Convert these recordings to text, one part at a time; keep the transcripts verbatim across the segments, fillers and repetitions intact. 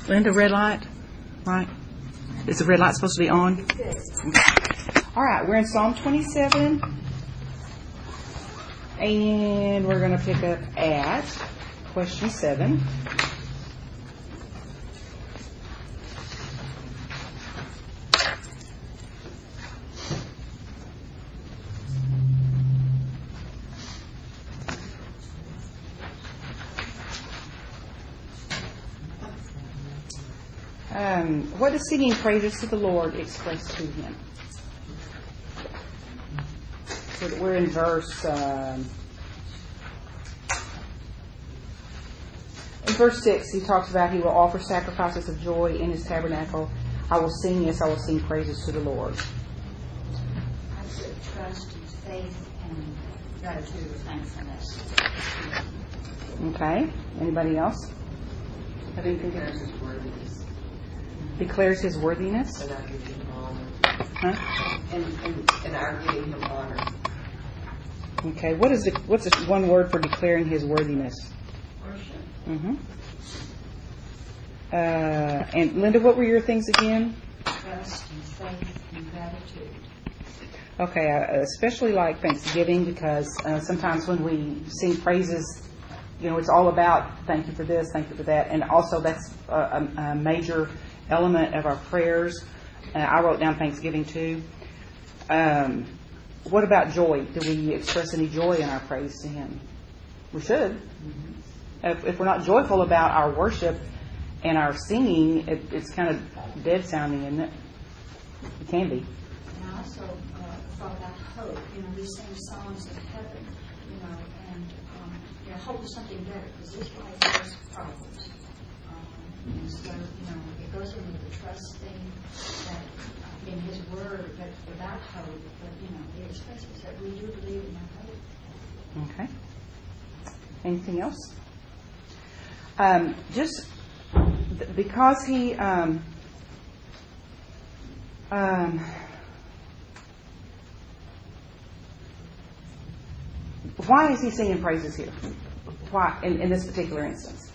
Linda, red light? Right. Is the red light supposed to be on? Okay. All right, we're in Psalm twenty-seven. And we're going to pick up at question seven. Um, what does singing praises to the Lord express to Him? So we're in verse um, in verse six. He talks about He will offer sacrifices of joy in His tabernacle. I will sing, yes, I will sing praises to the Lord. I put trust and faith and gratitude or thankfulness. Okay. Anybody else? I didn't think Declares His worthiness. Declares His worthiness. And our giving Him honor. Huh? And, and, and our giving Him honor. Okay. What is the, what's the one word for declaring His worthiness? Worship. Mm-hmm. Uh, and Linda, what were your things again? Trust and faith and gratitude. Okay, I especially like Thanksgiving because uh, sometimes when we sing praises, you know, it's all about thank you for this, thank you for that, and also that's a, a, a major element of our prayers. Uh, I wrote down Thanksgiving too. Um, what about joy? Do we express any joy in our praise to Him? We should. Mm-hmm. If, if we're not joyful about our worship and our singing, it, it's kind of dead sounding, isn't it? It can be. And I also uh, thought about hope. You know, we sing songs of heaven, you know, and um, you know, hope is something better because this life has problems. Um, and so, you know, it goes in with the trust thing that uh, in His Word, but without hope, but, you know, it expresses that we do believe in that hope. Okay. Anything else? Um, just th- because he, um, um, why is he singing praises here? Why in, in this particular instance?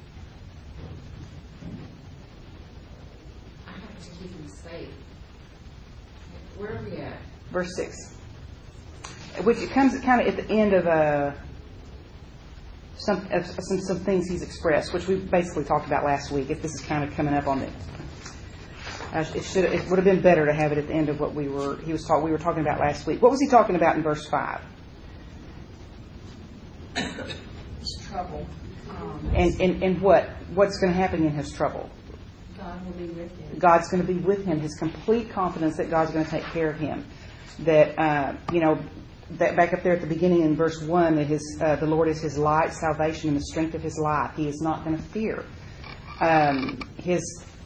I have to keep Him safe. Where are we at? Verse six, which it comes kind of at the end of a. Some, uh, some some things he's expressed, which we basically talked about last week. If this is kind of coming up on the, uh, it should it would have been better to have it at the end of what we were he was talk, we were talking about last week. What was he talking about in verse five? His trouble. Um, And, and and what what's going to happen in his trouble? God will be with him. God's going to be with him. His complete confidence that God's going to take care of him. That uh, you know. That back up there at the beginning in verse one, that his uh, the Lord is his light, salvation, and the strength of his life. He is not going to fear. Um, his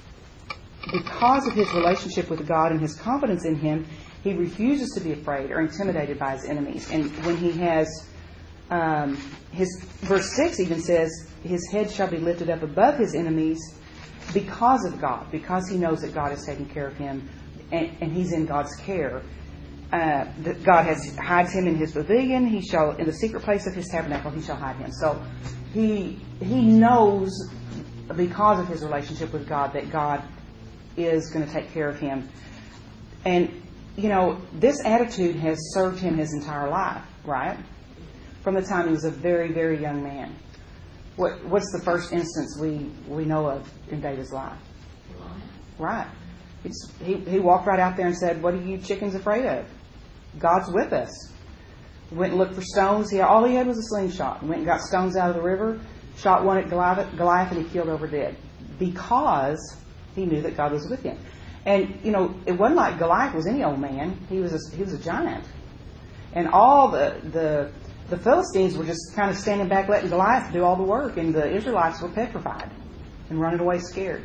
because of his relationship with God and his confidence in Him, he refuses to be afraid or intimidated by his enemies. And when he has um, his verse six even says, his head shall be lifted up above his enemies because of God, because he knows that God is taking care of him, and, and he's in God's care. Uh, that God has hides him in His pavilion. He shall, in the secret place of His tabernacle, He shall hide him. So he he knows because of his relationship with God that God is going to take care of him. And you know, this attitude has served him his entire life, right? From the time he was a very very young man. What what's the first instance we we know of in David's life? Right. It's, he he walked right out there and said, "What are you chickens afraid of? God's with us." Went and looked for stones. He all he had was a slingshot. Went and got stones out of the river, shot one at Goliath, Goliath, and he killed over dead because he knew that God was with him. And you know, it wasn't like Goliath was any old man. He was a, he was a giant, and all the the the Philistines were just kind of standing back, letting Goliath do all the work, and the Israelites were petrified and running away scared.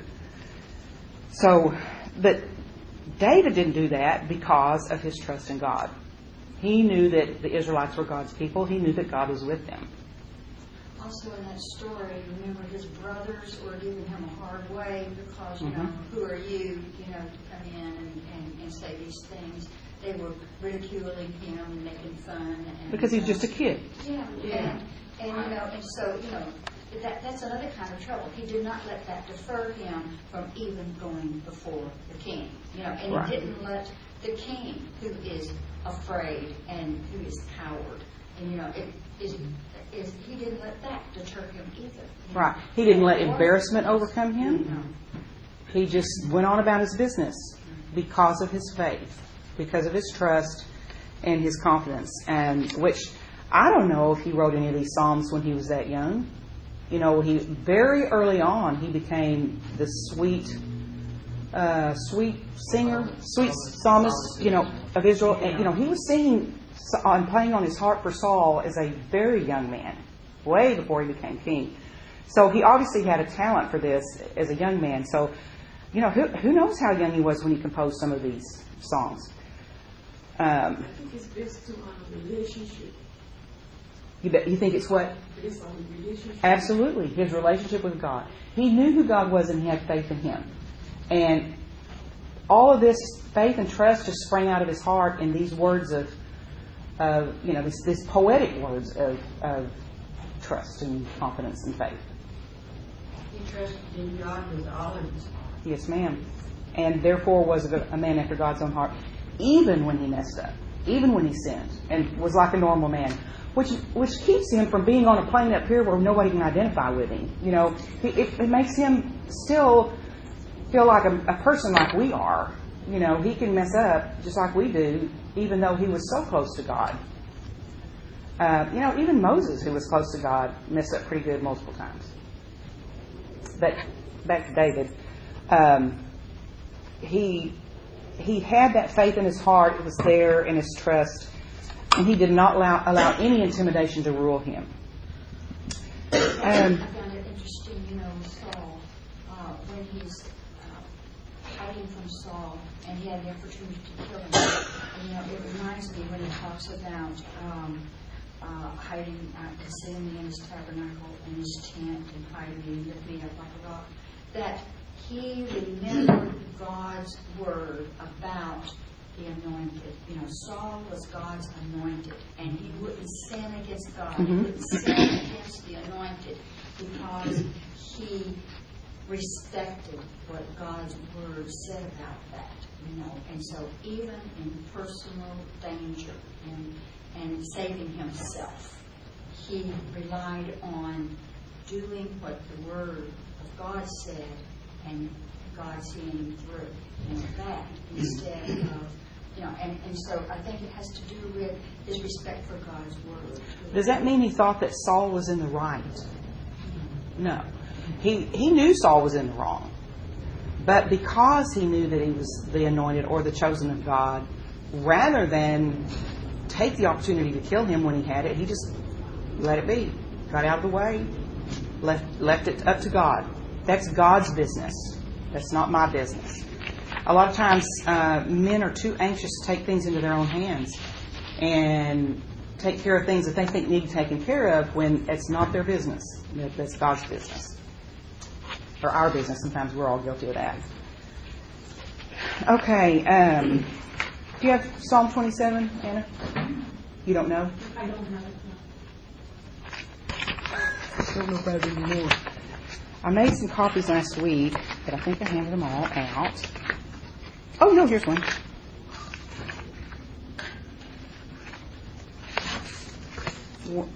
So. But David didn't do that because of his trust in God. He knew that the Israelites were God's people. He knew that God was with them. Also in that story, remember his brothers were giving him a hard way because, you Mm-hmm. know, who are you, you know, to come in and, and, and say these things. They were ridiculing him and making fun. And, Because he's just a kid. Yeah, Yeah. and, and you know, and so, you know, that, that's another kind of trouble. He did not let that defer him from even going before the king. You know, and Right. he didn't let the king, who is afraid and who is coward, and you know, it is, is he didn't let that deter him either. You know? Right. He didn't let embarrassment overcome him. No. He just went on about his business because of his faith, because of his trust and his confidence. And which I don't know if he wrote any of these psalms when he was that young. You know, he very early on he became the sweet, uh, sweet singer, sweet psalmist, you know, of Israel. And, you know, he was singing on playing on his harp for Saul as a very young man, way before he became king. So he obviously had a talent for this as a young man. So, you know, who, who knows how young he was when he composed some of these songs. Um, I think it's based on a relationship. you, bet, you think it's what? Based on the relationship. Absolutely. His relationship with God. He knew who God was and he had faith in Him. And all of this faith and trust just sprang out of his heart in these words of, of you know, this, this poetic words of, of trust and confidence and faith. He trusted in God with all of his heart. Yes, ma'am. And therefore was a, a man after God's own heart, even when he messed up, even when he sinned, and was like a normal man, which which keeps him from being on a plane up here where nobody can identify with him. You know, it, it makes him still feel like a, a person like we are. You know, he can mess up just like we do, even though he was so close to God. Uh, you know, even Moses, who was close to God, messed up pretty good multiple times. But back to David. Um, he he had that faith in his heart. It was there in his trust. And he did not allow, allow any intimidation to rule him. Um, Um, I found it interesting, you know, Saul, uh, when he's uh, hiding from Saul and he had the opportunity to kill him. And, you know, it reminds me when he talks about um, uh, hiding, uh, concealing me in his tabernacle, in his tent, and hiding me and lift me up like a rock, that he remembered God's word about the anointed. You know, Saul was God's anointed, and he wouldn't sin against God. Mhm. He wouldn't sin against the anointed because he respected what God's word said about that. You know, and so even in personal danger and and saving himself, he relied on doing what the word of God said, and God seeing him through, you know, that instead of, you know, and, and so I think it has to do with his respect for God's word. Does that mean he thought that Saul was in the right? No. He he knew Saul was in the wrong. But because he knew that he was the anointed or the chosen of God, rather than take the opportunity to kill him when he had it, he just let it be. Got out of the way, left left it up to God. That's God's business. That's not my business. A lot of times uh, men are too anxious to take things into their own hands and take care of things that they think need taken care of when it's not their business. That's God's business. Or our business. Sometimes we're all guilty of that. Okay. Um, do you have Psalm twenty-seven, Anna? You don't know? I don't have it I don't know about it anymore. I made some copies last week, but I think I handed them all out. Oh, no, here's one. One.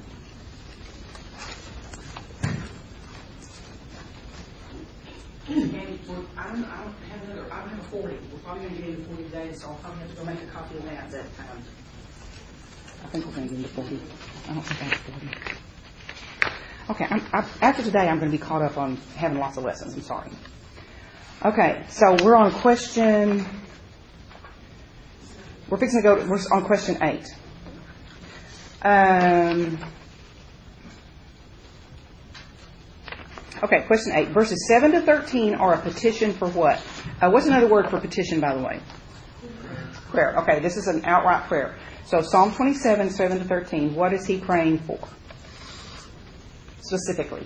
And we're, I don't, I don't have another. I don't have a forty. We're probably going to get into forty today, so I'll probably have to go make a copy of that. That um, I think we're going to get into forty. I don't think I have forty. Okay, I'm, I, after today, I'm going to be caught up on having lots of lessons. I'm sorry. Okay, so we're on question. We're fixing to go. We're on question eight. Um. Okay, question eight. Verses seven to thirteen are a petition for what? Uh, what's another word for petition, by the way? Prayer. Okay, this is an outright prayer. So Psalm twenty-seven, seven to thirteen, what is he praying for? Specifically.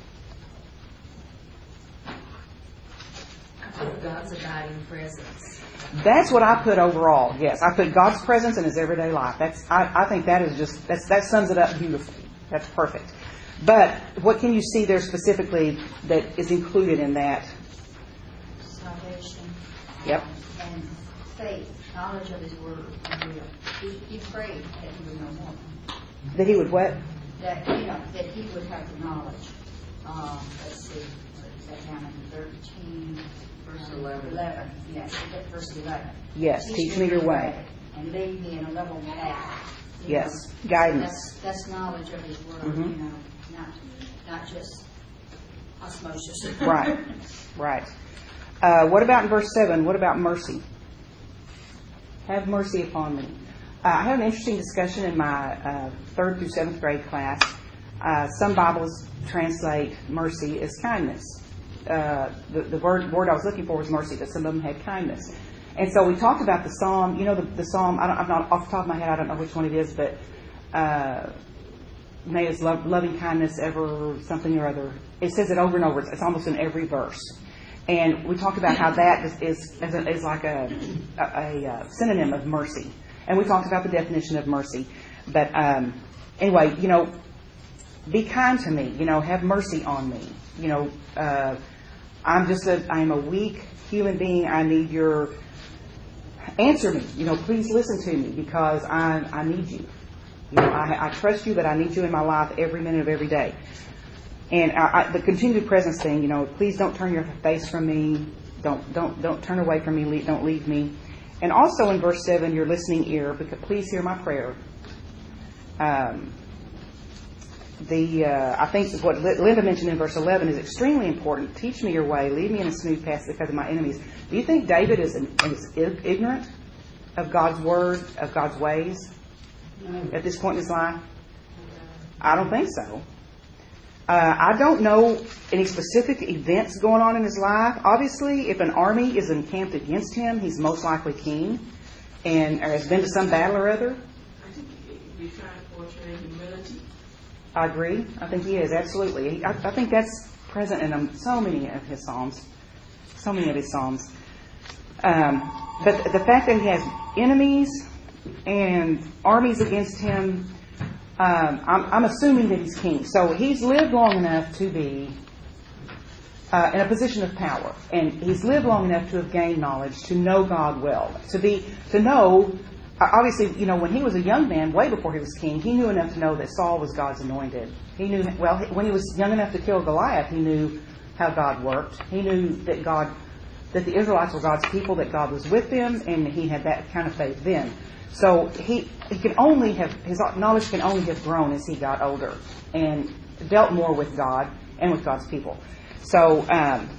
I put God's abiding presence. That's what I put overall. Yes, I put God's presence in his everyday life. That's I, I think that is just that's, that sums it up beautifully. That's perfect. But what can you see there specifically that is included in that? Salvation. Yep. And faith, knowledge of His Word. And will. He, he prayed that He would know more. That he would what? That, you know, that He would have the knowledge. Um, let's see, what is that down in thirteen, verse eleven? eleven, yes, verse eleven. Yes, teach me your way. And lead me in a level path. You Yes, know, guidance. That's, that's knowledge of His Word, Mhm. you know, not, not just osmosis. Right, right. Uh, what about in verse seven? What about mercy? Have mercy upon me. Uh, I had an interesting discussion in my uh, third through seventh grade class. Uh, some Bibles translate mercy as kindness. Uh, the the word, word I was looking for was mercy, but some of them had kindness. And so we talked about the psalm. You know, the, the psalm, I don't, I'm not, off the top of my head, I don't know which one it is, but uh, may His love, loving kindness ever something or other. It says it over and over. It's, it's almost in every verse. And we talked about how that is is, is, a, is like a, a, a synonym of mercy. And we talked about the definition of mercy. But um, anyway, you know, be kind to me. You know, have mercy on me. You know, uh, I'm just a, I am a weak human being. I need your, answer me. You know, please listen to me because I, I need you. You know, I, I trust you, but I need you in my life every minute of every day. And I, I, the continued presence thing, you know, please don't turn your face from me. Don't don't don't turn away from me. Leave, don't leave me. And also in verse seven, your listening ear, because please hear my prayer. Um, the uh, I think what Linda mentioned in verse eleven is extremely important. Teach me your way. Lead me in a smooth path because of my enemies. Do you think David is, an, is ignorant of God's word, of God's ways at this point in his life? I don't think so. Uh, I don't know any specific events going on in his life. Obviously, if an army is encamped against him, he's most likely king and or has been to some battle or other. I think you're trying to portray humility. I agree. I think he is, absolutely. I, I think that's present in um, so many of his psalms. So many of his psalms. Um, but the fact that he has enemies and armies against him, um, I'm, I'm assuming that he's king. So he's lived long enough to be uh, in a position of power. And he's lived long enough to have gained knowledge, to know God well. To be, to know... Obviously, you know, when he was a young man, way before he was king, he knew enough to know that Saul was God's anointed. He knew, well, when he was young enough to kill Goliath, he knew how God worked. He knew that God, that the Israelites were God's people, that God was with them, and he had that kind of faith then. So he, he can only have, his knowledge can only have grown as he got older and dealt more with God and with God's people. So, um,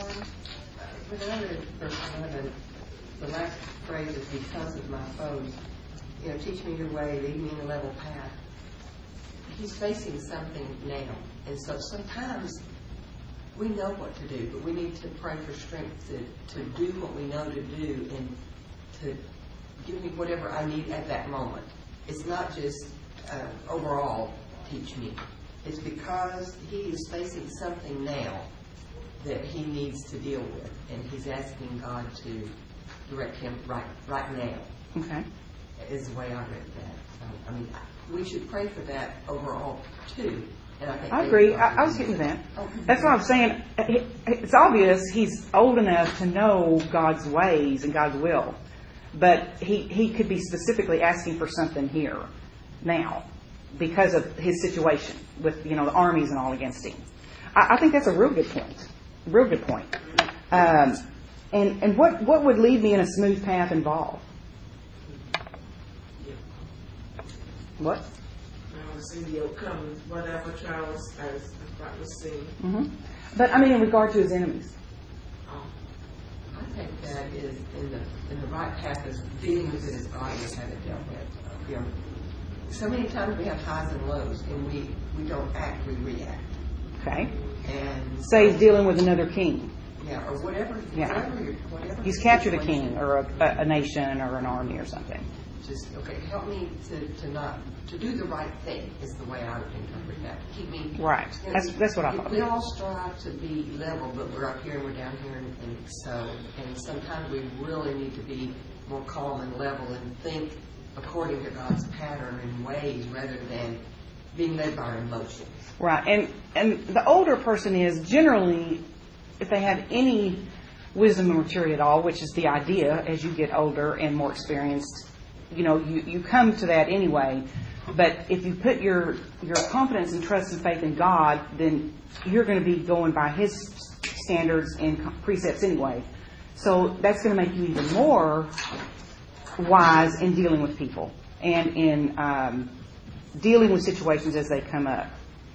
With another verse eleven, the last phrase is because of my foes. You know, teach me your way, lead me in a level path. He's facing something now. And so sometimes we know what to do, but we need to pray for strength to, to do what we know to do and to give me whatever I need at that moment. It's not just uh, overall teach me. It's because he is facing something now that he needs to deal with, and he's asking God to direct him right right now. okay. Is the way I read that. So, I mean, we should pray for that overall too. And I think I agree. I, I was getting to that. That's what I'm saying. It's obvious he's old enough to know God's ways and God's will, but he he could be specifically asking for something here now because of his situation with, you know, the armies and all against him. I, I think that's a real good point. Real good point. Um, and and what, what would lead me in a smooth path involve? What? I was in the outcome, whatever trials as I was saying. Mm-hmm. But I mean, in regard to his enemies. Um, I think that is in the in the right path is dealing with it as God has had it dealt with. You know, so many times we have highs and lows, and we, we don't act, we react. Okay. And Say he's dealing with another king. yeah, or whatever. Yeah. Whatever, you're- whatever He's captured a situation. king or a, a nation or an army or something. Just okay. Help me to, to not to do the right thing is the way I would interpret that. Keep me Right. you know, That's that's what I we- thought. We all strive to be level, but we're up here and we're down here, and, and so and sometimes we really need to be more calm and level and think according to God's pattern and ways rather than being led by our emotions. Right. And and the older a person is, generally, if they have any wisdom or maturity at all, which is the idea as you get older and more experienced, you know, you, you come to that anyway. But if you put your, your confidence and trust and faith in God, then you're going to be going by His standards and precepts anyway. So that's going to make you even more wise in dealing with people and in um, dealing with situations as they come up.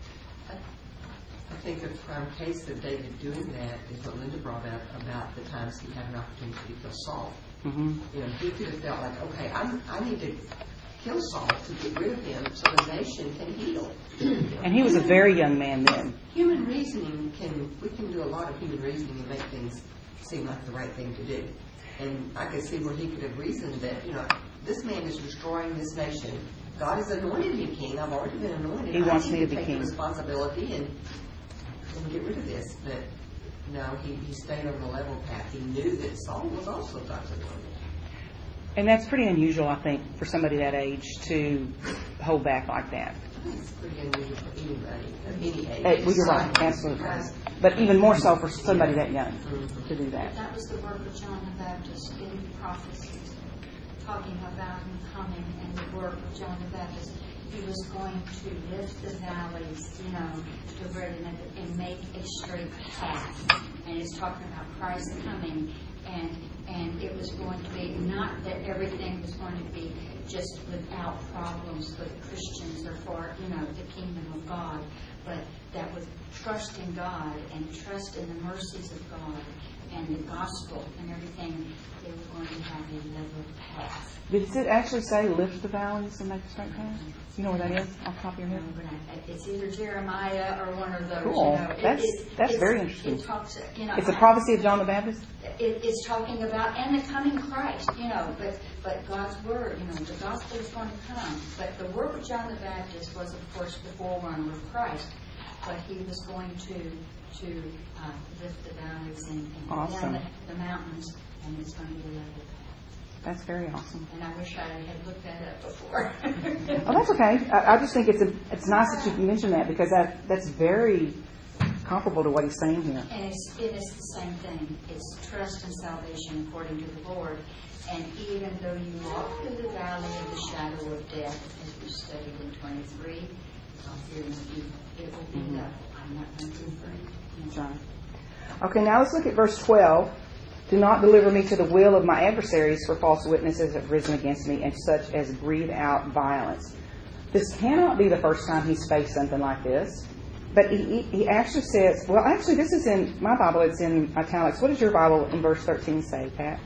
I think a prime case of David doing that is what Linda brought up about the times he had an opportunity to kill Saul. Mm-hmm. You know, he could have felt like, okay, I'm, I need to kill Saul to get rid of him so the nation can heal. And he was a very young man then. Human reasoning can, we can do a lot of human reasoning and make things seem like the right thing to do. And I could see where he could have reasoned that, you know, this man is destroying this nation. God has anointed me king. I've already been anointed. He wants I me need to be take king. the responsibility and, and get rid of this. But no, he, he stayed on the level path. He knew that Saul was also God's anointed. And that's pretty unusual, I think, for somebody that age to hold back like that. It's pretty unusual for anybody of any age. Uh, well, you're right, absolutely. But even more so for somebody that young to do that. That was the work of John the Baptist in prophecies, talking about him coming and the work of John the Baptist. He was going to lift the valleys, you know, to where they and make a straight path. And it's talking about Christ coming, and and it was going to be not that everything was going to be just without problems for the Christians or for, you know, the kingdom of God, but that with trust in God and trust in the mercies of God and the gospel and everything, they were going to have a level path. Did it actually say lift the valleys and make a straight path? You know where that is off the top of your head? It's either Jeremiah or one of those. Cool. You know. It- That's it- that's it's- very interesting. It talks, you know, It's a prophecy of John the Baptist? It, it's talking about and the coming Christ, you know, but but God's word, you know, the gospel is going to come. But the work of John the Baptist was, of course, the forerunner of Christ. But he was going to to uh, lift the valleys and, and Awesome. down the, the mountains, and it's going to be level. That's very awesome. And I wish I had looked that up before. Oh, that's okay. I, I just think it's a, it's nice that you mentioned that because that that's very comparable to what he's saying here. And it's, it is the same thing. It's trust and salvation according to the Lord. And even though you walk through the valley of the shadow of death, as we studied in twenty-three, I'll fear no evil. It will be Mm-hmm. level. I'm not going to afraid. That's right. Okay, now let's look at verse twelve. Do not deliver me to the will of my adversaries, for false witnesses have risen against me, and such as breathe out violence. This cannot be the first time he's faced something like this. But he, he, he actually says, well, actually, this is in my Bible, it's in italics. What does your Bible in verse thirteen say, Pat?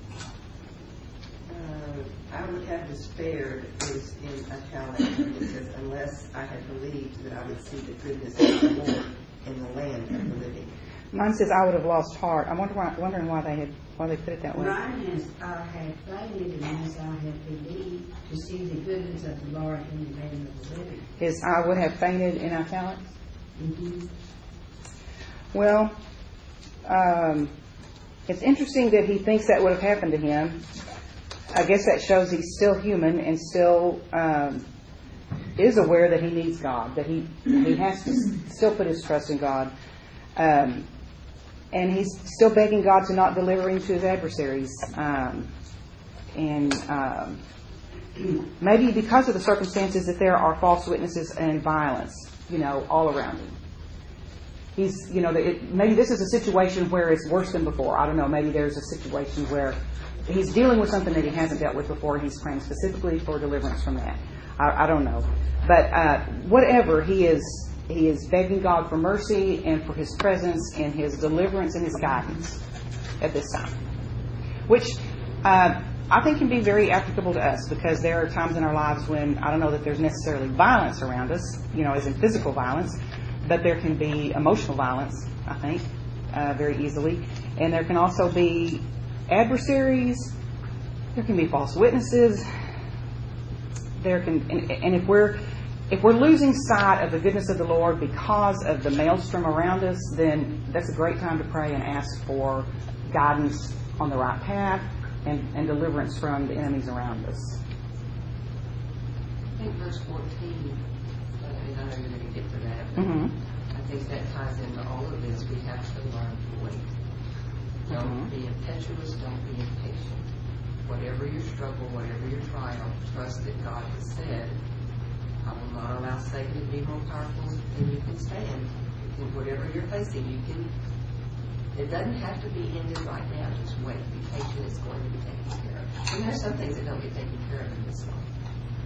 Uh, I would have despaired is in italics. It says, unless I had believed that I would see the goodness of the Lord in the land of the living. Mine says, I would have lost heart. I'm wonder why, wondering why they had why they put it that way. Mine is, I have fainted unless I have believed to see the goodness of the Lord in the land of the living. Is I would have fainted in italics? Mm-hmm. Well, um, it's interesting that he thinks that would have happened to him. I guess that shows he's still human and still um, is aware that he needs God, that he he has to still put his trust in God. Um, and he's still begging God to not deliver him to his adversaries. Um, and um, maybe because of the circumstances that there are false witnesses and violence, you know, all around him. He's, you know, it, maybe this is a situation where it's worse than before. I don't know. Maybe there's a situation where he's dealing with something that he hasn't dealt with before. He's praying specifically for deliverance from that. I, I don't know. But uh, whatever, he is he is begging God for mercy and for his presence and his deliverance and his guidance at this time. Which uh, I think can be very applicable to us because there are times in our lives when I don't know that there's necessarily violence around us, you know, as in physical violence, but there can be emotional violence, I think, uh, very easily. And there can also be adversaries. There can be false witnesses. There can, and, and if we're if we're losing sight of the goodness of the Lord because of the maelstrom around us, then that's a great time to pray and ask for guidance on the right path and, and deliverance from the enemies around us. I think verse fourteen uh, and I know you're going to get to that, but Mhm. I think that ties into all of this. We have to learn to wait. Don't Mhm. be impetuous, don't be impatient. Whatever your struggle, whatever your trial, trust that God has said, I will not allow Satan to be more powerful than you can stand. In whatever you're facing, you can, it doesn't have to be ended right now. Just wait. Be patient. It's going to be taken care of. And there's some things that don't get taken care of in this life.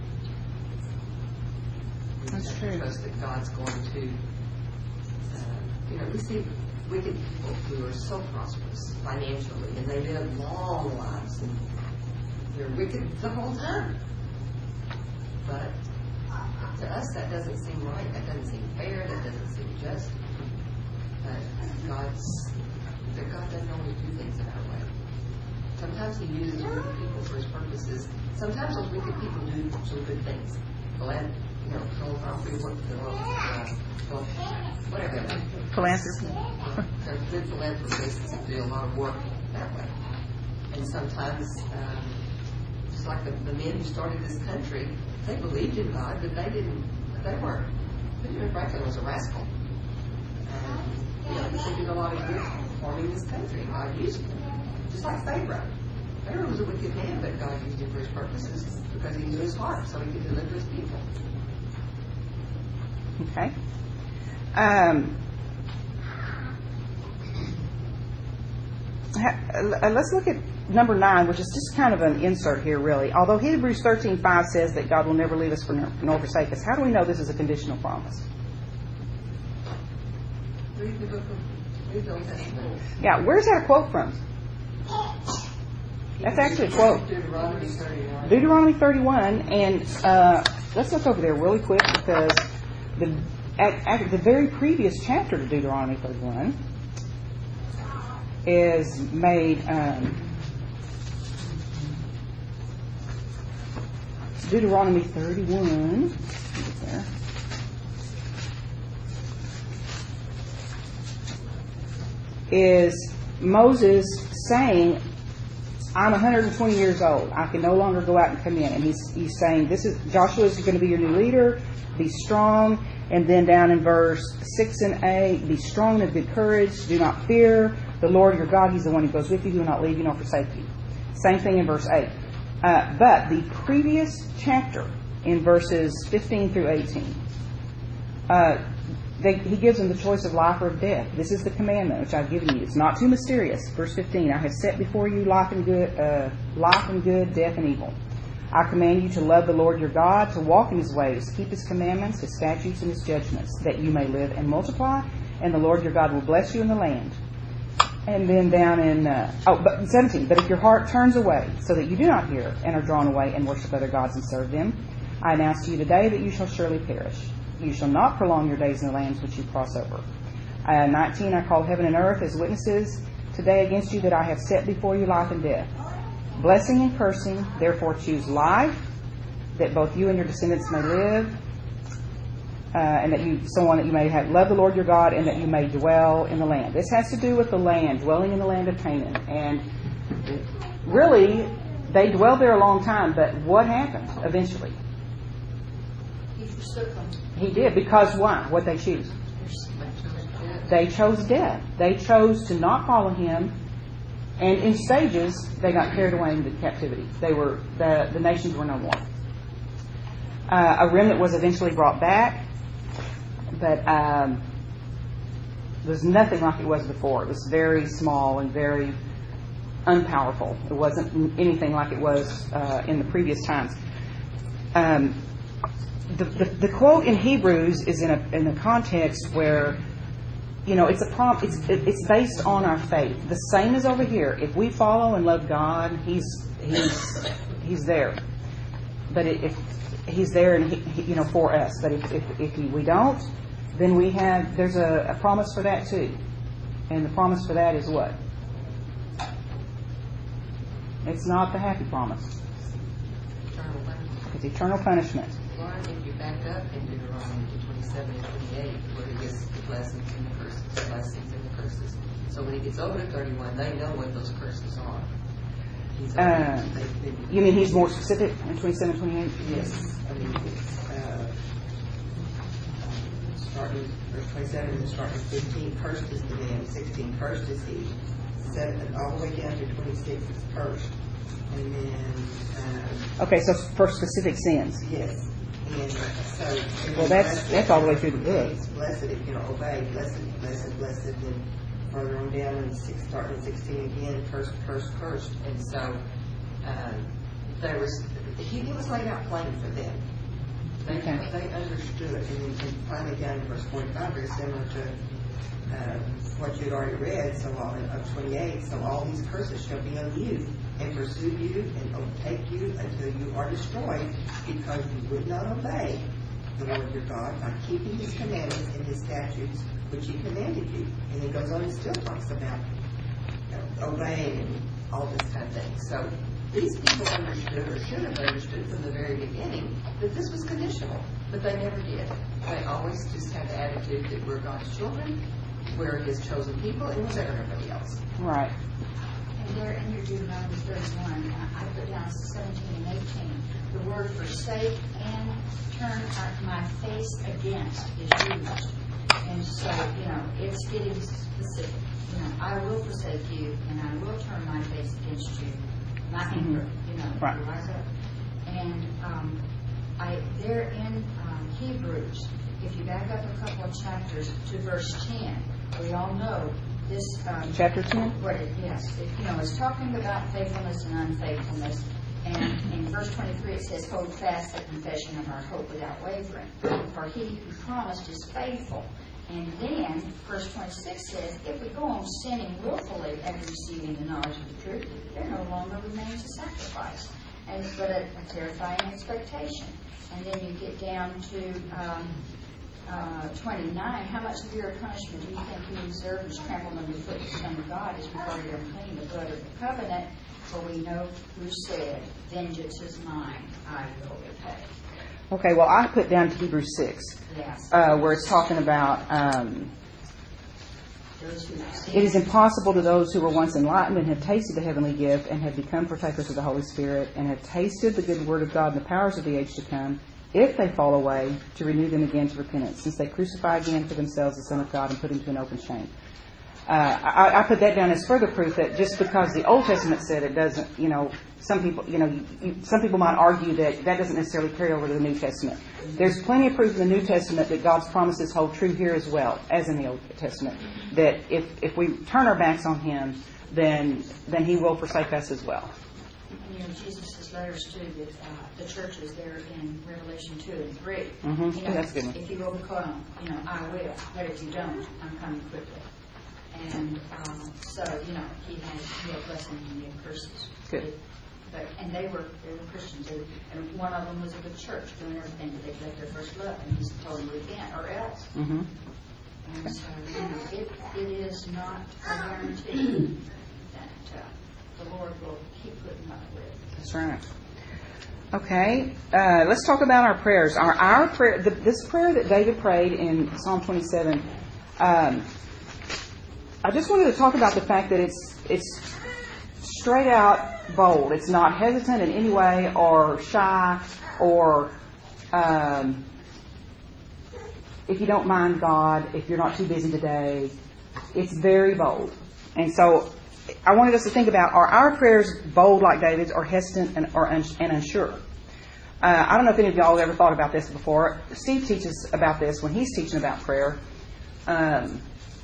We That's just have true. to trust that God's going to, uh, you know, we see wicked people who are so prosperous financially, and they live long lives, and they're wicked the whole time. But to us, that doesn't seem right. That doesn't seem fair. That doesn't seem just. But God's, that God doesn't always do things in our way. Sometimes He uses wicked people for His purposes. Sometimes those wicked people do some good things. Philan- you know, philanthropy, what, uh, well, whatever. Philanthropy. They're good philanthropists who do a lot of work that way. And sometimes, um, just like the, the men who started this country, they believed in God, but they didn't, they weren't. Benjamin Franklin was a rascal. Um, you know, he did a lot of good forming this country, and God used him. Just like Pharaoh. Pharaoh was a wicked man, but God used him for His purposes because He knew his heart, so He could deliver His people. Okay. Um, ha- uh, let's look at number nine, which is just kind of an insert here, really. Although Hebrews thirteen five says that God will never leave us nor, nor forsake us, how do we know this is a conditional promise? Read the book of, read the Old Testament. Yeah, where's that a quote from? That's actually a quote. Deuteronomy thirty-one. Deuteronomy thirty-one, and uh, let's look over there really quick because the at, at the very previous chapter to Deuteronomy thirty-one is made. Um, Deuteronomy thirty-one. Get there. Is Moses saying, I'm one hundred twenty years old. I can no longer go out and come in. And he's he's saying, this is Joshua is going to be your new leader. Be strong. And then down in verse six and eight, be strong and of good courage. Do not fear. The Lord your God, He's the one who goes with you. He will not leave you nor forsake you. Same thing in verse eight. Uh, but the previous chapter in verses fifteen through eighteen, uh, They, he gives them the choice of life or of death. This is the commandment which I've given you. It's not too mysterious. Verse fifteen, I have set before you life and good, uh, life and good, death and evil. I command you to love the Lord your God, to walk in His ways, keep His commandments, His statutes, and His judgments, that you may live and multiply, and the Lord your God will bless you in the land. And then down in, uh, oh, but seventeen, but if your heart turns away, so that you do not hear, and are drawn away, and worship other gods and serve them, I announce to you today that you shall surely perish. You shall not prolong your days in the lands which you cross over. Uh, nineteen, I call heaven and earth as witnesses today against you that I have set before you life and death, blessing and cursing. Therefore choose life, that both you and your descendants may live, uh, and that you, so on, that you may have love the Lord your God, and that you may dwell in the land. This has to do with the land, dwelling in the land of Canaan. And really, they dwelled there a long time, but what happened eventually? He forsook them. He did, because why? What they choose? They chose death. They chose to not follow Him, and in stages they got carried away into captivity. They were the the nations were no more. Uh, a remnant was eventually brought back, but um, it was nothing like it was before. It was very small and very unpowerful. It wasn't anything like it was uh, in the previous times. Um, The, the, the quote in Hebrews is in a in a context where, you know, it's a prom, it's it's based on our faith. The same as over here. If we follow and love God, He's He's He's there. But if He's there and he, he, you know for us. But if if, if he, we don't, then we have there's a, a promise for that too. And the promise for that is what? It's not the happy promise. Eternal punishment. It's eternal punishment. Lauren, if you back up in Deuteronomy to twenty-seven and twenty-eight, where He gives the blessings and the curses, the blessings and the curses. So when He gets over to thirty-one, they know what those curses are. He's Uh, been, you mean He's more specific in twenty-seven, twenty-eight? yes. I mean, uh, starting verse twenty-seven and starting fifteen, cursed is the man, sixteen, cursed is he, seven, all the way down to twenty-six is cursed. And then, um, Okay, so for specific sins. yes. And so, and Well, then that's blessed- that's all the way through the book. Blessed if you don't obey, blessed, blessed, blessed, then further on down in six, starting in sixteen again, cursed, cursed, cursed. And so, uh, there was, he, it was laid out plain for them. They, Okay. they understood. And then and finally down to verse forty-five, very similar to uh, what you had already read, so all of twenty-eight, so all these curses shall be on you and pursue you and overtake you until you are destroyed, because you would not obey the Lord your God by keeping his commandments and his statutes which he commanded you. And it goes on and still talks about you know, obeying and all this kind of thing. So these people understood, or should have understood from the very beginning, that this was conditional, but they never did. They always just had the attitude that we're God's children, we're his chosen people, and we're better than everybody else. Right. And there in your Deuteronomy thirty-one, I put down seventeen and eighteen. The word forsake and turn my face against is used. And so, you know, it's getting specific. You know, I will forsake you and I will turn my face against you. My anger, Mhm. you know, Right. rise up. And um, I there in um, Hebrews, if you back up a couple of chapters to verse ten, we all know this um, Chapter ten? what it, yes, it, you know, it's talking about faithfulness and unfaithfulness. And in verse twenty-three it says, hold fast the confession of our hope without wavering, for he who promised is faithful. And then verse twenty-six says, if we go on sinning willfully after receiving the knowledge of the truth, there no longer remains a sacrifice, and but a, a terrifying expectation. And then you get down to um, Uh, twenty-nine, how much severe punishment do you think he deserved and trampled underfoot the Son of God is regarded unclean, the blood of the covenant? For we know who said, vengeance is mine, I will repay. Okay, well, I put down to Hebrews six, Yes. uh, where it's talking about um, Those who it is impossible to those who were once enlightened and have tasted the heavenly gift and have become partakers of the Holy Spirit and have tasted the good word of God and the powers of the age to come, if they fall away, to renew them again to repentance, since they crucify again for themselves the Son of God and put him to an open shame. Uh, I, I put that down as further proof that just because the Old Testament said it doesn't, you know, some people, you know, you, some people might argue that that doesn't necessarily carry over to the New Testament. There's plenty of proof in the New Testament that God's promises hold true here as well as in the Old Testament. That if if we turn our backs on Him, then then He will forsake us as well. And, you know, Jesus' letters to the, uh, the churches there in Revelation two and three. Mhm. You know, That's a good one. if you overcome, you know, I will. But if you don't, I'm coming quickly. And um, so, you know, he had, he had blessing and he had curses. Good. But, and they were, they were Christians. They, and one of them was a good church doing everything, but they left their first love. And he's told them repent or else. Mm-hmm. And so, you know, it, it is not a guarantee that uh, the Lord will keep putting up with. That's right. Okay, uh, let's talk about our prayers. Our, our prayer, the, this prayer that David prayed in Psalm twenty-seven. Um, I just wanted to talk about the fact that it's it's straight out bold. It's not hesitant in any way or shy or um, if you don't mind God, if you're not too busy today. It's very bold. And so I wanted us to think about, are our prayers bold like David's or hesitant and, or un, and unsure? Uh, I don't know if any of y'all have ever thought about this before. Steve teaches about this when he's teaching about prayer. Um,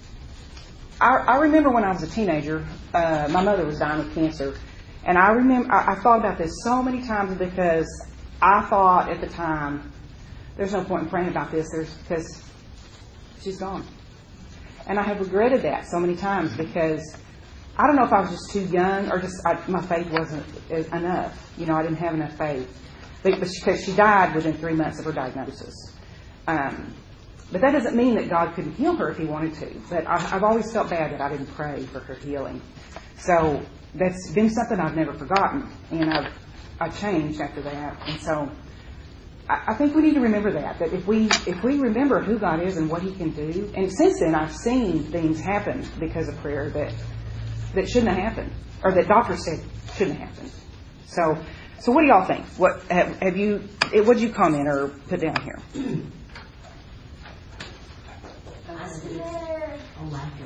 I, I remember when I was a teenager, uh, my mother was dying of cancer. And I remember, I, I thought about this so many times because I thought at the time, there's no point in praying about this there's, because she's gone. And I have regretted that so many times because I don't know if I was just too young or just I, my faith wasn't enough. You know, I didn't have enough faith. But, but because she, she died within three months of her diagnosis. Um, but that doesn't mean that God couldn't heal her if He wanted to. But I, I've always felt bad that I didn't pray for her healing. So that's been something I've never forgotten. And I've, I've changed after that. And so I, I think we need to remember that. That if we if we remember who God is and what He can do. And since then I've seen things happen because of prayer that that shouldn't have happened. Or that doctors said shouldn't have happened. So so what do y'all think? What have, have you what did you comment or put down here?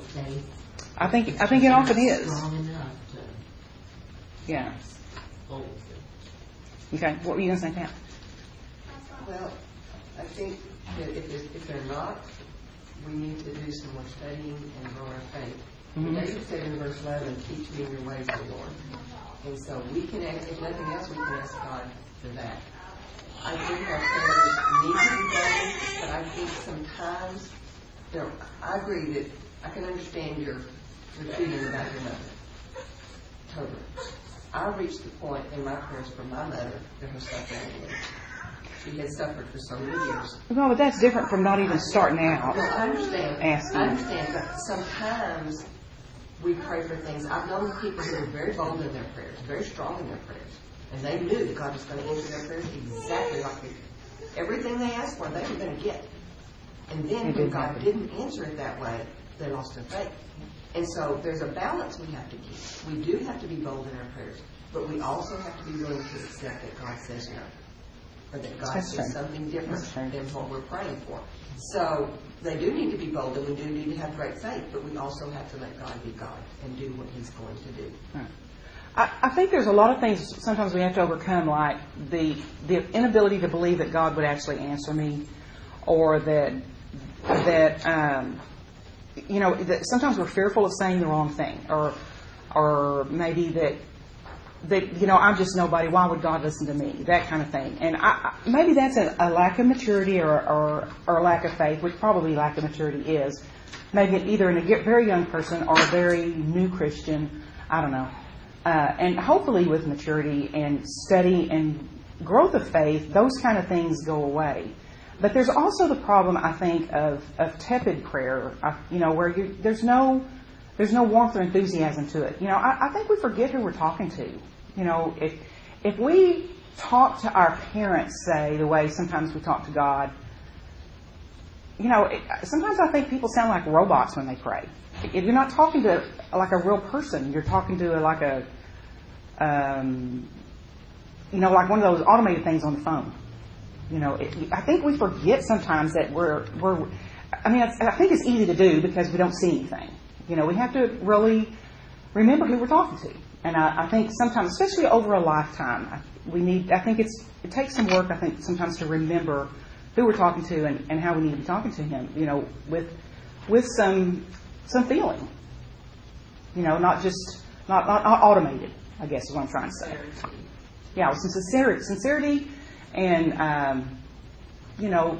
faith I think I think it often is. Strong enough to Yeah. hold it. Okay. What were you going to say, Pat? Well, I think that if, it's- if they're not, we need to do some more studying and grow our faith. Mhm. David said in verse eleven, teach me your ways, O Lord. And so we can, ask, if nothing else, we can ask God for that. I think our prayers need to be done, but I think sometimes, there, I agree that I can understand your, your feeling about your mother. Totally. I reached the point in my prayers for my mother that her suffering ended. She had suffered for so many years. No, but that's different from not even starting out. No, I understand. Asking. I understand, but sometimes we pray for things. I've known people who were very bold in their prayers, very strong in their prayers, and they knew that God was going to answer their prayers exactly like they, everything they asked for, they were going to get. And then when God didn't answer it that way, they lost their faith. And so there's a balance we have to keep. We do have to be bold in our prayers, but we also have to be willing to accept that God says no, or that God That's says right. something different That's right. than what we're praying for. So they do need to be bold, and we do need to have great faith, but we also have to let God be God and do what He's going to do. Right. I, I think there's a lot of things sometimes we have to overcome, like the the inability to believe that God would actually answer me, or that that um, you know that sometimes we're fearful of saying the wrong thing, or or maybe that that you know I'm just nobody. Why would God listen to me? That kind of thing. And I, I, maybe that's a, a lack of maturity or, or or a lack of faith, which probably lack of maturity is. Maybe either in a very young person or a very new Christian. I don't know. Uh, and hopefully with maturity and study and growth of faith, those kind of things go away. But there's also the problem, I think, of, of tepid prayer, uh, you know, where you, there's no there's no warmth or enthusiasm to it. You know, I, I think we forget who we're talking to. You know, if if we talk to our parents, say, the way sometimes we talk to God, you know, it, sometimes I think people sound like robots when they pray. If you're not talking to like a real person, you're talking to like a Um, you know, like one of those automated things on the phone. You know, it, I think we forget sometimes that we're, we're I mean, I think it's easy to do because we don't see anything. You know, we have to really remember who we're talking to. And I, I think sometimes, especially over a lifetime, we need, I think it's, it takes some work, I think, sometimes to remember who we're talking to and, and how we need to be talking to him, you know, with, with some, some feeling. You know, not just, not, not, not automated. I guess is what I'm trying to say. Yeah, with some sincerity, sincerity, and um, you know,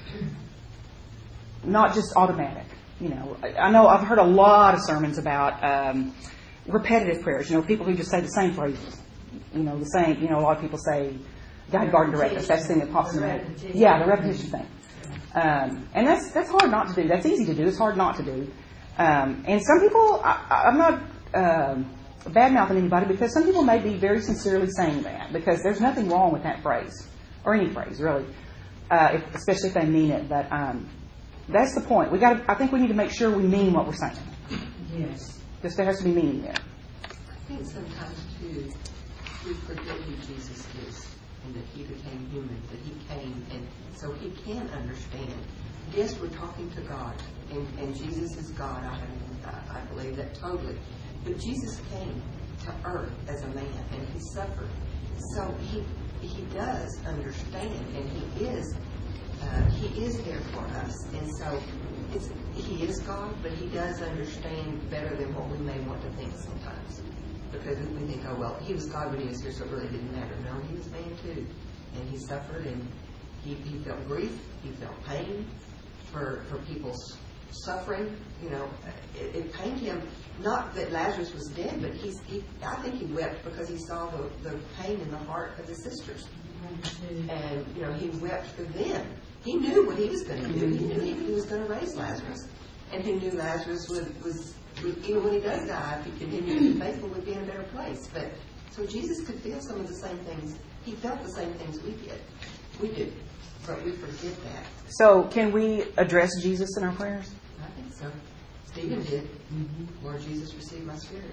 not just automatic. You know, I, I know I've heard a lot of sermons about um, repetitive prayers. You know, people who just say the same phrases. You know, the same. You know, a lot of people say, "God, garden direct us." That's the thing that pops in my head. Yeah, the repetition thing. Um, and that's that's hard not to do. That's easy to do. It's hard not to do. Um, and some people, I, I'm not. Um, bad-mouthing anybody, because some people may be very sincerely saying that, because there's nothing wrong with that phrase, or any phrase really, uh, if, especially if they mean it. But um, that's the point. We got. I think we need to make sure we mean what we're saying. Yes. Because there has to be meaning there. I think sometimes, too, we forget who Jesus is, and that he became human, that he came, and so he can understand. Yes, we're talking to God, and, and Jesus is God. I, I believe that totally. But Jesus came to earth as a man, and he suffered. So he he does understand, and he is uh, he is there for us. And so it's, he is God, but he does understand better than what we may want to think sometimes. Because we think, oh, well, he was God when he was here, so it really didn't matter. No, he was man too. And he suffered, and he, he felt grief, he felt pain for, for people's suffering. You know, it, it pained him. Not that Lazarus was dead, but he's, he, I think he wept because he saw the, the pain in the heart of his sisters. And, you know, he wept for them. He knew what he was going to do. He knew he, he was going to raise Lazarus. And he knew Lazarus would, was, would, even when he does die, if he continued to be faithful, would be in a better place. But so Jesus could feel some of the same things. He felt the same things we did. We do. But we forget that. So can we address Jesus in our prayers? I think so. Stephen did. Mm-hmm. Lord Jesus, receive my spirit.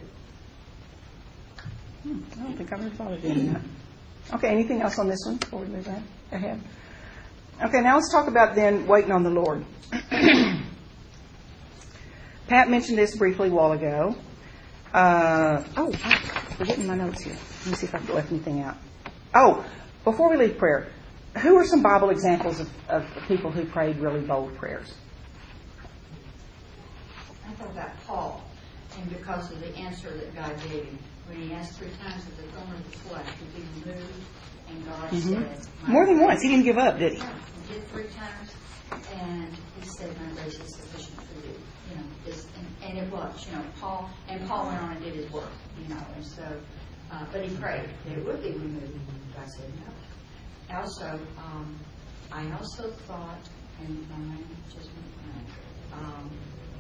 Hmm, I don't think I've ever thought of doing that. Okay, anything else on this one before we move on ahead? Okay, now let's talk about then waiting on the Lord. Pat mentioned this briefly a while ago. Uh, oh, I'm forgetting my notes here. Let me see if I've left anything out. Oh, before we leave prayer, who are some Bible examples of, of people who prayed really bold prayers? I thought about Paul, and because of the answer that God gave him, when he asked three times if the thorn of the flesh would be removed, and God Mm-hmm. said, More than once. He didn't give up, did he? Yeah, he did three times, and he said, "My grace is sufficient for you." You know, this, and, and it was, you know, Paul, and Paul went on and did his work, you know, and so, uh, but he prayed that it would be removed. God said no. Also, um, I also thought, and my mind just went blank, um,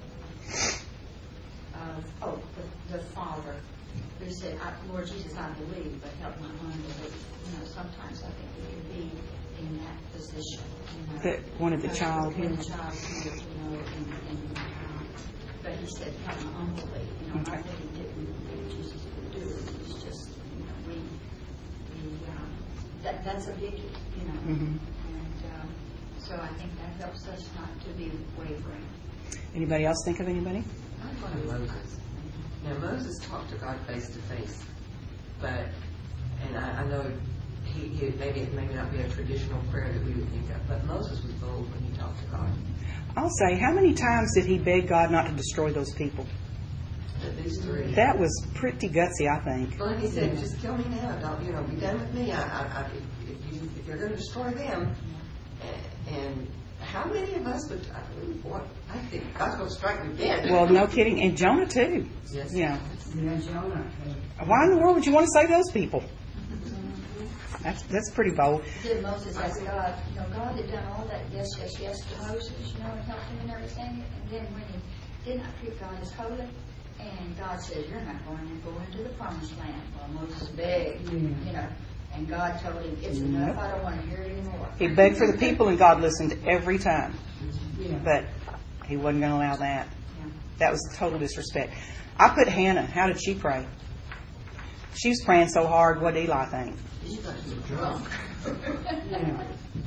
of, oh, the, the Father who said, I, Lord Jesus, I believe, but help my unbelief. You know, sometimes I think we could be in that position. You know, That wanted the child here. here. The child here, you know, and, and um, but he said, help my unbelief. You know, Okay. not that he didn't think Jesus could do it. It was just, you know, we, we um, that, that's a biggie, you know. Mm-hmm. And um, so I think that helps us not to be wavering. Anybody else think of anybody? I thought of Moses. Now, Moses talked to God face to face, but, and I, I know he, he maybe it may not be a traditional prayer that we would think of, but Moses was bold when he talked to God. I'll say, how many times did he beg God not to destroy those people? At least three. That was pretty gutsy, I think. Well, and he said, just kill me now. Don't, you know, be done with me. I, I, I, if, if, you, if you're going to destroy them, and, and how many of us would, I, what, I think God's going to strike me dead. Well, no kidding. And Jonah, too. Yes. Yeah. Yeah, Jonah. Why in the world would you want to save those people? That's that's pretty bold. Did Moses ask God, you know, God had done all that yes, yes, yes to Moses, you know, and helped him and everything. And then when he did not treat God as holy, and God says, you're not going to go into the promised land. Well, Moses begged, Yeah. you know, and God told him, it's enough, I don't want to hear it anymore. He begged for the people, and God listened every time. Yeah. But he wasn't going to allow that. Yeah. That was total disrespect. I put Hannah. How did she pray? She was praying so hard. What did Eli think? He thought he was drunk. Yeah.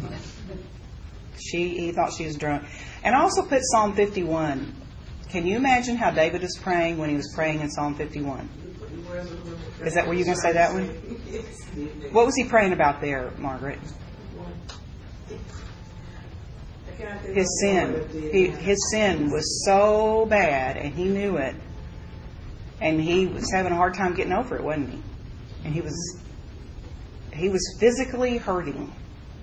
She he thought she was drunk. And I also put Psalm fifty-one. Can you imagine how David was praying when he was praying in Psalm fifty-one? Is that where you're going to say that one? What was he praying about there, Margaret? His sin. He, his sin was so bad, and he knew it. And he was having a hard time getting over it, wasn't he? And he was he was physically hurting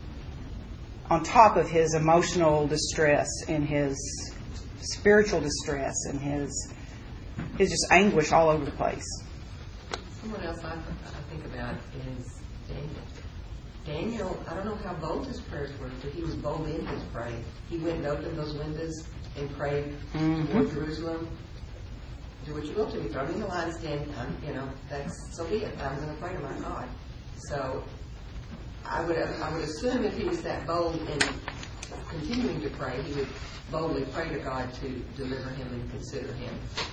on top of his emotional distress and his spiritual distress and his his just anguish all over the place. Someone else I, I think about is Daniel. Daniel, I don't know how bold his prayers were, but he was bold in his praying. He went and opened those windows and prayed Mm-hmm. toward Jerusalem. Do what you will to me. Throw me in the lion's den. I'm, you know, that's so be it. I'm going to pray to my God. So I would I would assume if he was that bold in continuing to pray, he would boldly pray to God to deliver him and consider him.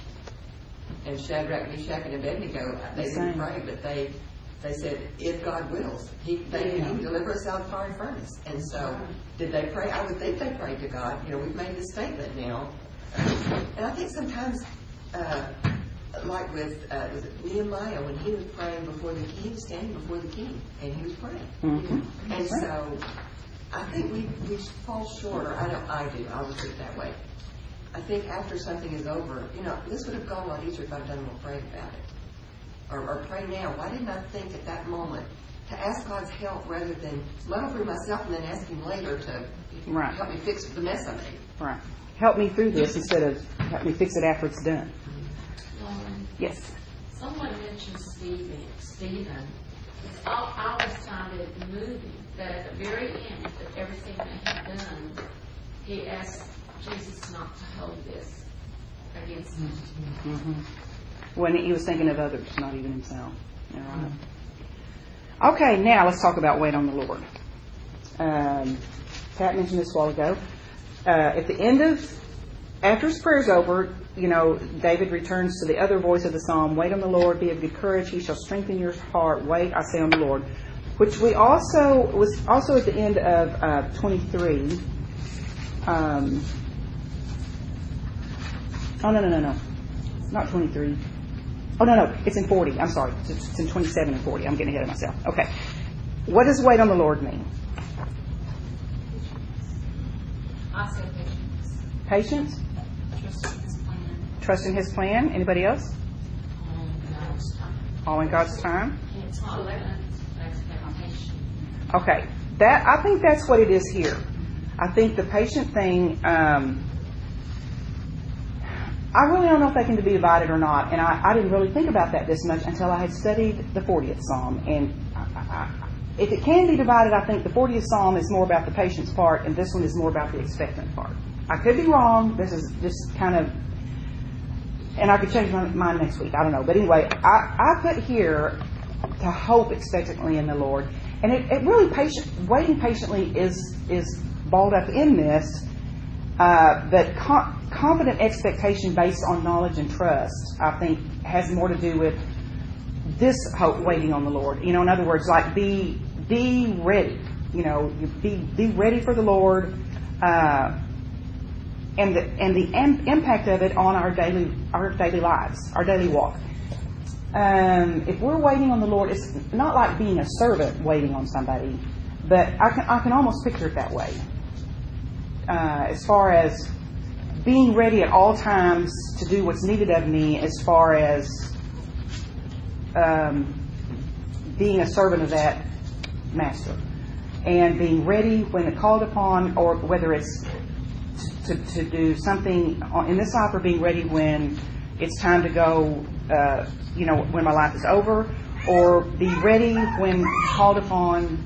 And Shadrach, Meshach, and Abednego, they didn't pray, but they they said, if God wills, he, they, he can deliver us out of the fiery furnace. And so, did they pray? I would think they prayed to God. You know, we've made this statement now. And I think sometimes, uh, like with uh, was it Nehemiah, when he was praying before the king, he was standing before the king, and he was praying. Mm-hmm. And so, I think we, we fall short, or I know I do, I would put it that way. I think after something is over, you know, this would have gone a lot easier if I'd done more praying about it. Or, or pray now. Why didn't I think at that moment to ask God's help rather than muddle through myself and then ask Him later to Right. help me fix the mess I made? Right. Help me through this instead of help me fix it after it's done. Um, Yes. Someone mentioned Stephen. Stephen. It's all, I always found it moving that at the very end of everything that he had done, he asked Jesus not to hold this against him. Mm-hmm. When he was thinking of others, not even himself. All right. Okay, now let's talk about wait on the Lord. Um, Pat mentioned this a while ago. Uh, at the end of, after his prayer's over, you know, David returns to the other voice of the psalm, wait on the Lord, be of good courage, he shall strengthen your heart, wait, I say on the Lord. Which we also, was also at the end of uh, twenty-three. Um, Oh, no, no, no, no. Not twenty-three. Oh, no, no. It's in forty. I'm sorry. It's, it's in twenty-seven and forty. I'm getting ahead of myself. Okay. What does wait on the Lord mean? I said patience. Patience? Trust in His plan. Trust in His plan. Anybody else? On God's time. All in God's time? It's not expectation. Okay. That I think that's what it is here. I think the patient thing, um, I really don't know if they can be divided or not, and I, I didn't really think about that this much until I had studied the fortieth Psalm. And I, I, if it can be divided, I think the fortieth Psalm is more about the patient's part, and this one is more about the expectant part. I could be wrong. This is just kind of, and I could change my mind next week. I don't know. But anyway, I, I put here to hope expectantly in the Lord. And it, it really, patient, waiting patiently is is balled up in this, uh, but con- confident expectation based on knowledge and trust, I think, has more to do with this hope waiting on the Lord. You know, in other words, like be be ready. You know, you be be ready for the Lord, uh, and the and the am- impact of it on our daily our daily lives, our daily walk. Um, if we're waiting on the Lord, it's not like being a servant waiting on somebody, but I can I can almost picture it that way. Uh, as far as being ready at all times to do what's needed of me, as far as um, being a servant of that master, and being ready when called upon, or whether it's to, to, to do something in this life, or being ready when it's time to go, uh, you know, when my life is over, or be ready when called upon.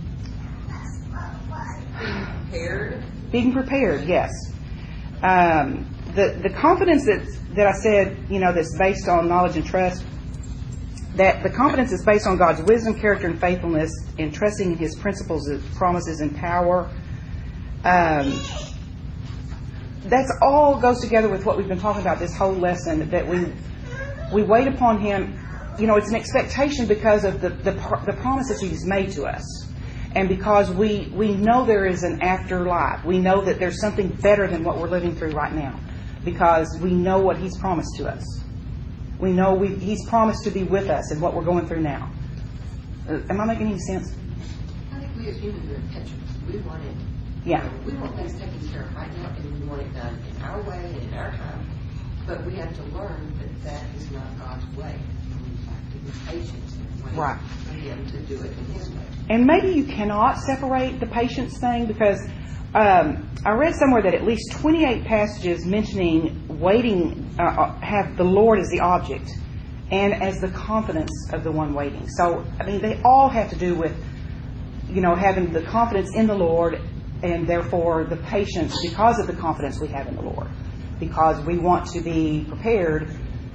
Being prepared. Being prepared, yes. Um, the the confidence that that I said, you know, that's based on knowledge and trust, that the confidence is based on God's wisdom, character, and faithfulness, in trusting in His principles, His promises, and power. Um, that's all goes together with what we've been talking about this whole lesson, that we we wait upon Him. You know, it's an expectation because of the the, the promises He's made to us. And because we, we know there is an afterlife. We know that there's something better than what we're living through right now. Because we know what He's promised to us. We know we, He's promised to be with us in what we're going through now. Uh, am I making any sense? I think we as humans are impetuous. We want it. Yeah. You know, we want things taken care of right now, and we want it done in our way and in our time. But we have to learn that that is not God's way. We have to be patient and wait Right. for Him to do it in His way. And maybe you cannot separate the patience thing, because um, I read somewhere that at least twenty-eight passages mentioning waiting uh, have the Lord as the object and as the confidence of the one waiting. So, I mean, they all have to do with, you know, having the confidence in the Lord, and therefore the patience because of the confidence we have in the Lord. Because we want to be prepared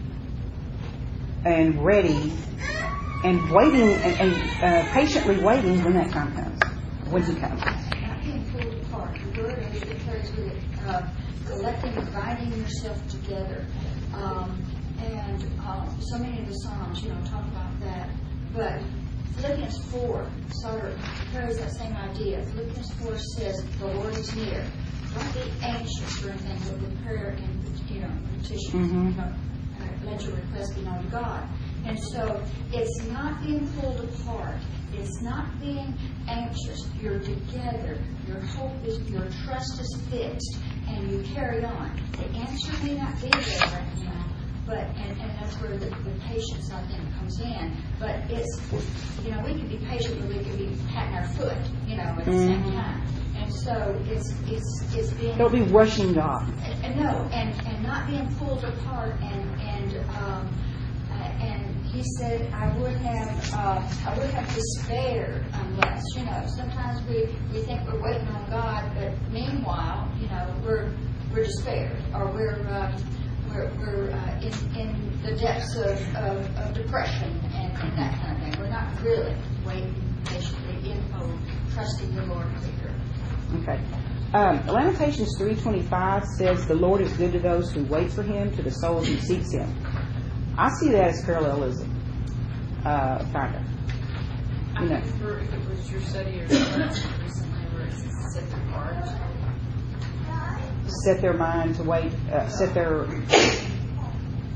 and ready and waiting and, and uh, patiently waiting when that time comes, when He comes. Not being pulled apart. The word is refers to it, uh, collecting and binding yourself together. Um, and um, so many of the Psalms, you know, talk about that. But Philippians four sort of carries that same idea. Philippians four says, the Lord is near. Don't be anxious for anything, but with prayer and, you know, petition. Mm-hmm. You know, uh, let your request be known to God. And so it's not being pulled apart. It's not being anxious. You're together. Your hope is, your trust is fixed, and you carry on. The answer may not be there right now, but and, and that's where the, the patience, I think, comes in. But it's, you know, we can be patient, but we can be patting our foot, you know, at the same time. And so it's it's it's being. Don't be rushing God. And, and no, and and not being pulled apart, and and um, uh, and. He said, I would have uh, I would have despaired unless, you know, sometimes we, we think we're waiting on God, but meanwhile, you know, we're we're despaired, or we're uh, we're, we're uh, in, in the depths of, of, of depression and, and that kind of thing. We're not really waiting patiently in hope, trusting the Lord quicker. Okay. Um, Lamentations three twenty-five says, the Lord is good to those who wait for Him, to the soul who seeks Him. I see that as parallelism, uh, kind of. I You know. remember if it was your study or class recently where it says set their heart. Set their mind to wait, uh, set their,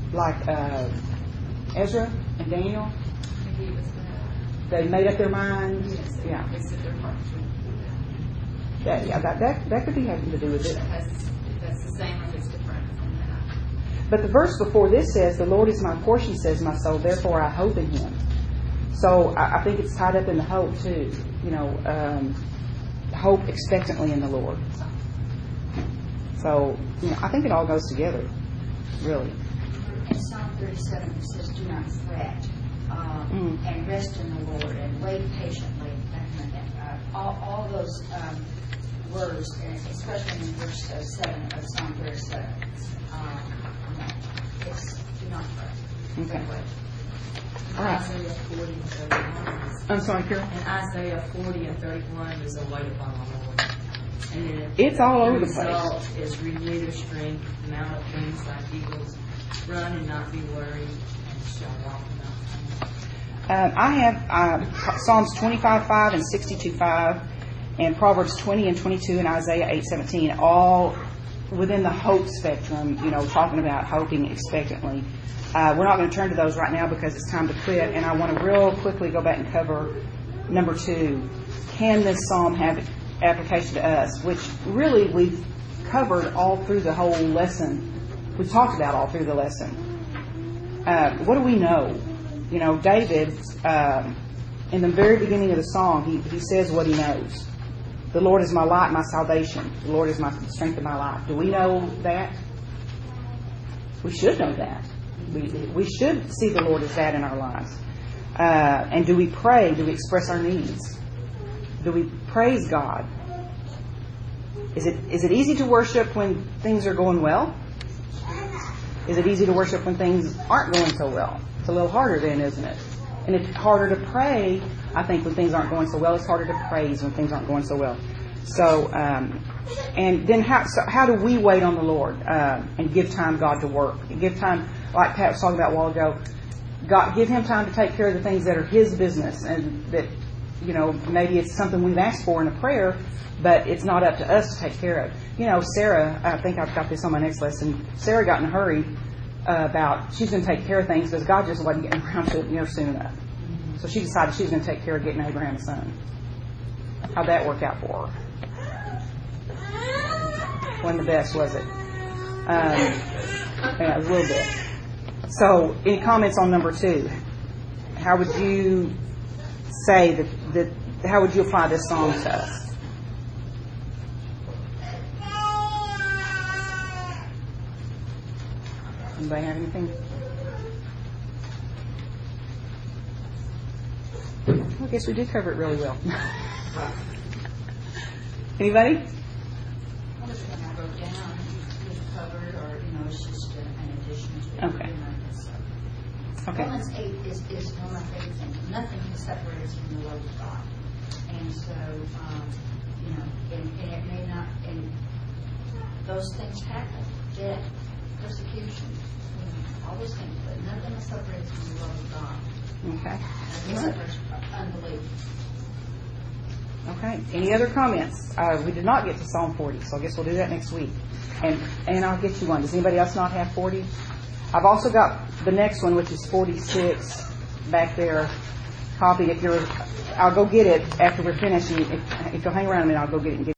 like uh, Ezra and Daniel? Maybe it was that. They made up their minds. Yeah, They said their hearts were. that, yeah, that, that that could be having to do with it. That's, that's the same or if it's different from that. But the verse before this says, "The Lord is my portion," says my soul. Therefore, I hope in Him. So I, I think it's tied up in the hope too. You know, um, hope expectantly in the Lord. So you know, I think it all goes together, really. In Psalm thirty-seven, it says, "Do not fret, um, Mm. and rest in the Lord, and wait patiently." And, uh, all, all those um, words, and especially in verse uh, seven of Psalm thirty-seven, um, you know, it's do not fret. Okay. Wait. All right. Isaiah forty and thirty-one. I'm sorry, Carol. And Isaiah forty and thirty-one is a wait upon the Lord. And then It's all over the place. result is renew their strength, mount up wings like eagles, run and not be worried, and shall walk and not faint. Um, I have uh, Psalms twenty-five five and sixty-two five, and Proverbs twenty and twenty-two, and Isaiah eight seventeen, all within the hope spectrum, you know, talking about hoping expectantly. Uh, we're not going to turn to those right now because it's time to quit, and I want to real quickly go back and cover number two. Can this psalm have application to us? Which really we've covered all through the whole lesson. We've talked about all through the lesson. Uh, what do we know? You know, David, um, in the very beginning of the song, he, he says what he knows. The Lord is my light, my salvation. The Lord is my the strength of my life. Do we know that? We should know that. We, we should see the Lord as that in our lives. Uh, and do we pray? Do we express our needs? Do we praise God? Is it is it easy to worship when things are going well? Is it easy to worship when things aren't going so well? It's a little harder then, isn't it? And it's harder to pray, I think, when things aren't going so well. It's harder to praise when things aren't going so well. So, um, and then how so how do we wait on the Lord uh, and give time God to work? Give time, like Pat was talking about a while ago, God, give Him time to take care of the things that are His business, and that, you know, maybe it's something we've asked for in a prayer, but it's not up to us to take care of. You know, Sarah, I think I've got this on my next lesson, Sarah got in a hurry uh, about she's going to take care of things because God just wasn't getting around to it, you know, soon enough. So she decided she was going to take care of getting Abraham a son. How'd that work out for her? Wasn't the best, was it? Um, yeah, a little bit. So, any comments on number two? How would you say that, that how would you apply this psalm to us? Anybody have anything? I guess we did cover it really well. Anybody? One of the things I wrote down is covered, or, you know, it's just an addition to it. Okay. You know, so. Okay. Romans eight is, is one of my favorite things. Nothing can separate us from the love of God. And so, um, you know, and, and it may not, and those things happen. Death, persecution, you know, all those things, but nothing will separate us from the love of God. Okay. Nothing separates us from unbelief. Okay. Any other comments? Uh, we did not get to Psalm forty, so I guess we'll do that next week. And and I'll get you one. Does anybody else not have forty? I've also got the next one, which is forty-six, back there, copied. If you're, I'll go get it after we're finished. And if, if you'll hang around a minute, I'll go get it and get